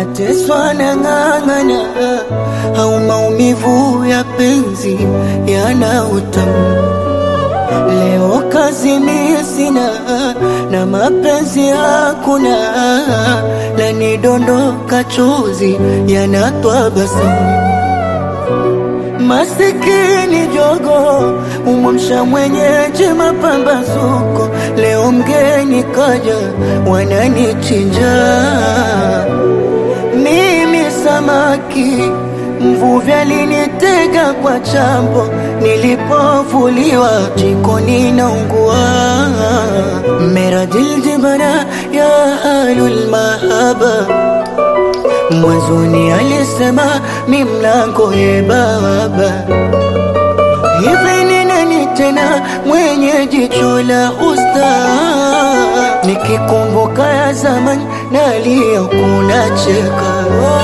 nateswa na ng'ang'ana, au maumivu ya penzi yana utamu. Leo kazi mimi sina na mapenzi hakuna, lanidondoka chozi yanatwa basamu. Masikini jogo umamsha mwenyeji mapambazuko, leo mgeni kaja wananichinja. Mimi samaki mvuvi alinitega kwa chambo, nilipovuliwa jikoni naungua. Meradil jibana ya ahlul mahaba, mwanzoni alisema mi mlango ye baba. Hivi ni nani tena mwenye jicho la usta? Nikikumbuka ya zaman nalia kunacheka.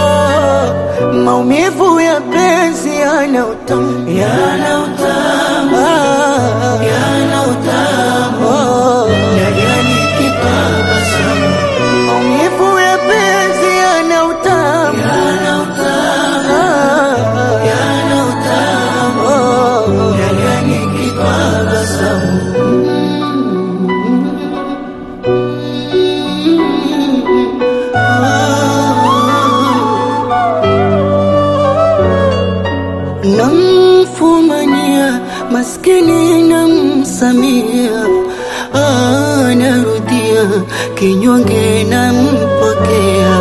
Maumivu ya penzi yana utamu, yana utamu, yana utamu, nalia nikitabasamu. Maumivu ya penzi yana utamu, yana utamu, yana utamu, nalia nikitabasamu. Namfumania maskini namsamia, narudia kinyonge nampokea.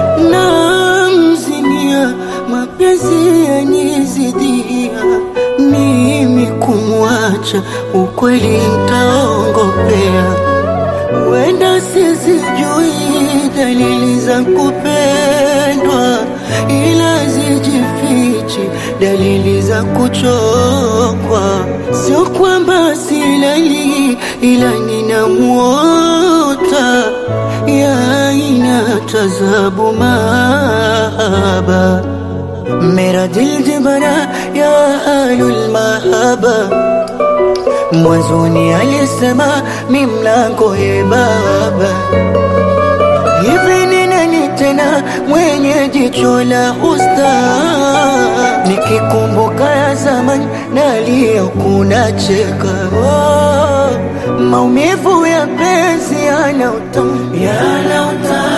Namzimia mapenzi yanizidia, mimi kumwacha ukweli ntaongopea. Wenda sizijui dalili za kupendwa, ila zijifichi dalili za kuchokwa. Sio kwamba silali ila ninamuota, ya inatazabu mahaba. Meradil jibana ya ahlul mahaba, mwanzoni alisema mi mlango ye baba. Hivi ni nani tena mwenye jicho la usta? Nikikumbuka ya zaman nalia kunacheka. Maumivu ya penzi yana utamu, yana utamu.